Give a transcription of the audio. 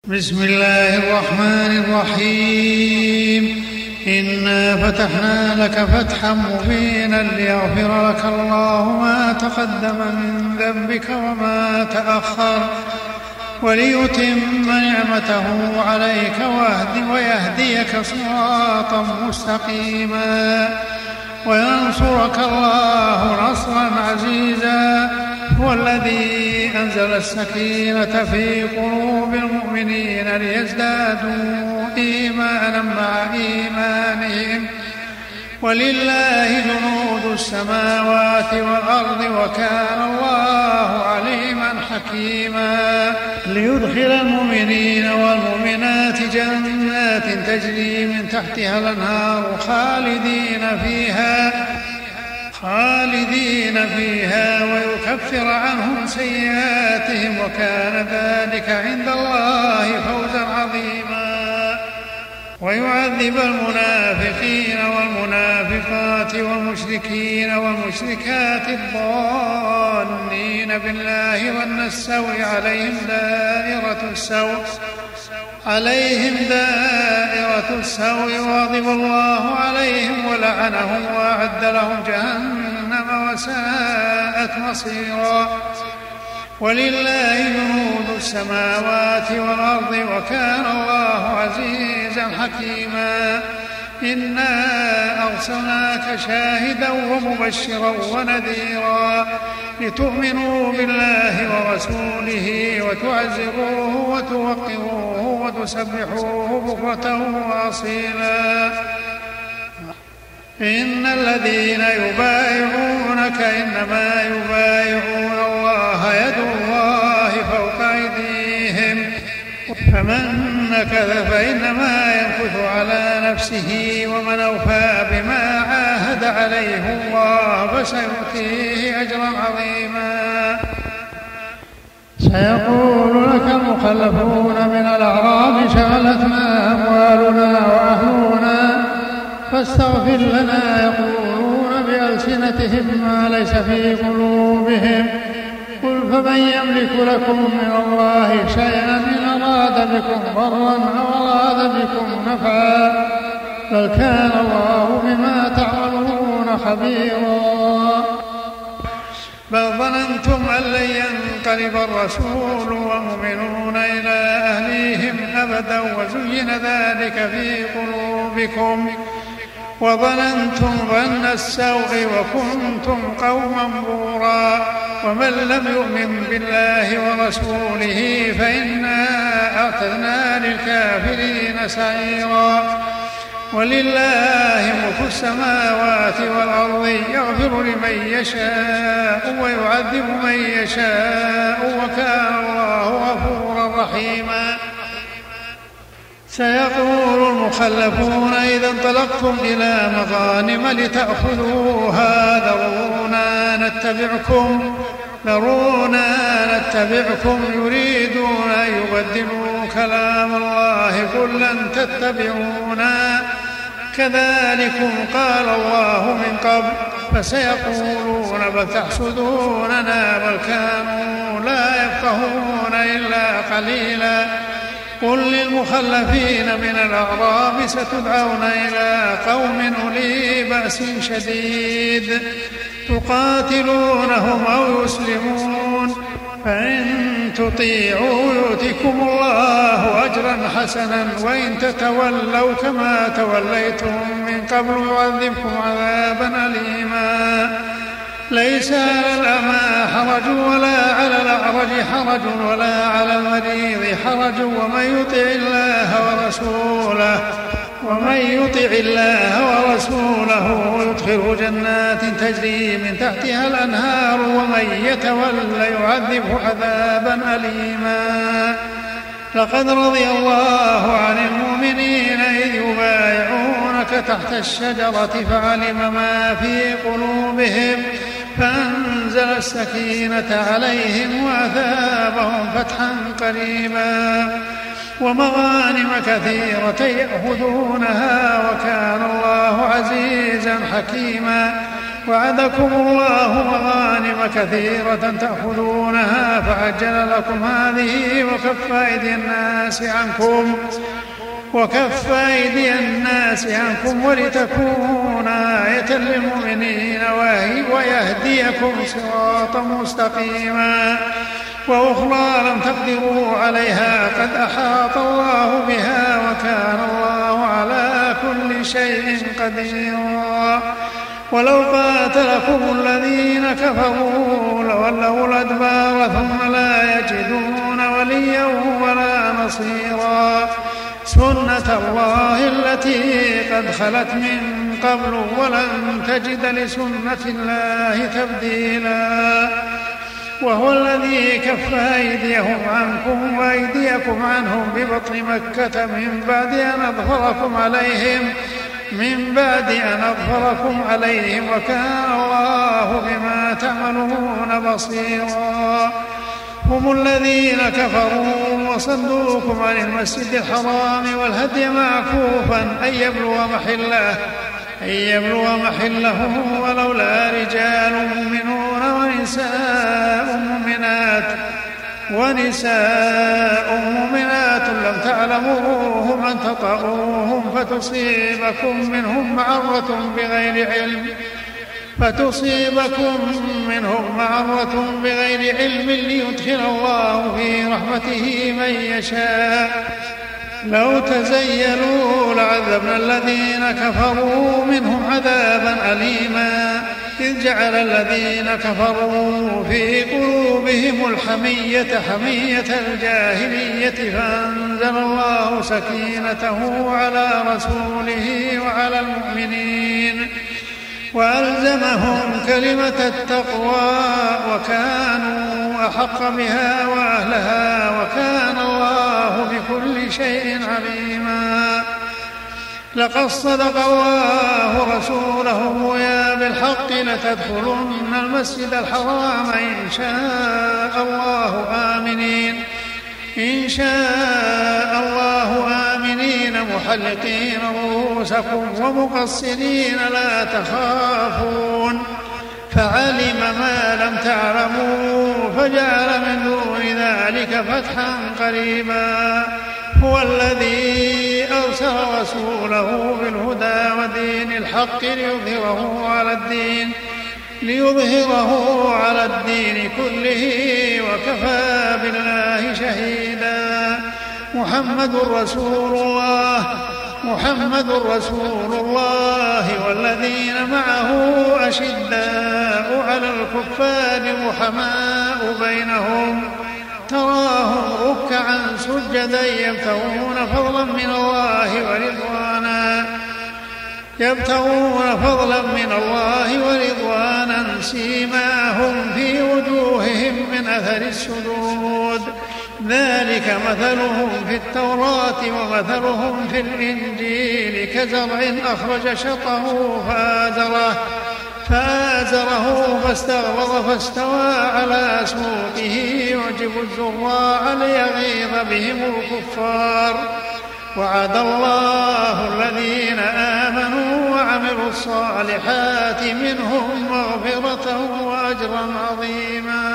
بسم الله الرحمن الرحيم. إنا فتحنا لك فتحا مبينا ليغفر لك الله ما تقدم من ذنبك وما تأخر وليتم نعمته عليك ويهديك صراطا مستقيما وينصرك الله نصرا عزيزا. هو الذي أنزل السكينة في قلوب المؤمنين ليزدادوا إيمانا مع إيمانهم ولله جنود السماوات والأرض وكان الله عليما حكيما. ليدخل المؤمنين والمؤمنات جنات تجري من تحتها الأنهار خالدين فيها ويكفر عنهم سيئاتهم وكان ذلك عند الله فوزا عظيما. ويعذب المنافقين والمنافقات والمشركين والمشركات الظانين بالله ظن السوء عليهم دائرة السوء وغضب الله عليهم ولعنهم وأعد لهم جهنم وساءت مصيرا. ولله جنود السماوات والأرض وكان الله عزيزا حكيما. إنا أرسلناك شاهدا ومبشرا ونذيرا لتؤمنوا بالله ورسوله وتعزروه وتوقروه وتسبحوه بكرة وأصيلا. إن الذين يبايعونك إنما يبايعون الله يد الله فوق أيديهم فمن نكث فإنما ينكث على نفسه ومن أوفى بما عاهد عليه الله فسيؤتيه أجرا عظيما. سيقول لك المخلفون من الأعراب شغلتنا أموالنا وأهلنا فاستغفر لنا يقولون بألسنتهم ما ليس في قلوبهم قل فمن يملك لكم من الله شيئا إن أراد بكم ضرا أو أراد بكم نفعا بل كان الله بما تعملون خبيرا. بل ظننتم أن لن ينقلب الرسول والمؤمنون إلى أهليهم أبدا وزين ذلك في قلوبكم وظننتم ظن السوء وكنتم قوما بورا. ومن لم يؤمن بالله ورسوله فإنا أعتدنا للكافرين سعيرا. ولله ملك السماوات والأرض يغفر لمن يشاء ويعذب من يشاء وكان الله غفورا رحيما. سيقول المخلفون إذا انطلقتم إلى مغانم لتأخذوها ذرونا نتبعكم يريدون أن يبدلوا كلام الله قل لن تتبعونا كذلكم قال الله من قبل فسيقولون بل تحسدوننا بل كانوا لا يفقهون إلا قليلا. قل للمخلفين من الأعراب ستدعون إلى قوم أولي بأس شديد تقاتلونهم أو يسلمون فإن تطيعوا يؤتكم الله أجرا حسنا وإن تتولوا كما توليتم من قبل يعذبكم عذابا أليما. ليس على الأعمى حرج ولا على الأعرج حرج ولا على المريض حرج ومن يطع الله ورسوله يدخله جنات تجري من تحتها الأنهار ومن يتولى يعذبه عذابا أليما. لقد رضي الله عن المؤمنين إذ يبايعونك تحت الشجرة فعلم ما في قلوبهم فأنزل السكينة عليهم وأثابهم فتحا قريبا ومغانم كثيرة يأخذونها وكان الله عزيزا حكيما. وعدكم الله مغانم كثيرة تأخذونها فعجل لكم هذه وكف أيدي الناس عنكم ولتكون آية للمؤمنين ويهديكم صراطا مستقيما وأخرى لم تقدروا عليها قد أحاط الله بها وكان الله على كل شيء قديرا. ولو قاتلكم الذين كفروا لولوا الأدبار ثم لا يجدون وليا ولا نصيرا سنة الله التي قد خلت من قبل ولن تجد لسنة الله تبديلا. وهو الذي كف أيديهم عنكم وأيديكم عنهم ببطن مكة من بعد أن أظفركم عليهم وكان الله بما تعملون بصيرا. هم الذين كفروا وصدوكم عن المسجد الحرام والهدي معكوفا أن يبلغ محله ولولا رجال مؤمنون ونساء مؤمنات لم تعلموهم أن تطؤوهم فتصيبكم منهم معرة بغير علم ليدخل الله في رحمته من يشاء. لو تزيلوا لعذبنا الذين كفروا منهم عذابا أليما إذ جعل الذين كفروا في قلوبهم حمية الجاهلية فأنزل الله سكينته على رسوله وعلى المؤمنين وألزمهم كلمة التقوى وكانوا أحق بها وأهلها وكان الله بكل شيء عليما. لقد صدق الله رسوله الرؤيا بالحق لتدخلن المسجد الحرام إن شاء الله آمنين محلقين رؤوسكم ومقصرين لا تخافون فعلم ما لم تعلموا فجعل من دون ذلك فتحا قريبا. هو الذي أرسل رسوله بالهدى ودين الحق ليظهره على الدين كله وكفى بالله شهيدا. محمد رسول الله والذين معه أشداء على الكفار رحماء بينهم تراهم ركعا سجدا يبتغون فضلا من الله ورضوانا سيماهم في وجوههم من أثر السجود ذلك مثلهم في التوراة ومثلهم في الإنجيل كزرع أخرج شطه فآزره فاستغلظ فاستوى على سوقه يعجب الزراع ليغيظ بهم الكفار. وعد الله الذين آمنوا وعملوا الصالحات منهم مغفرة وأجرا عظيما.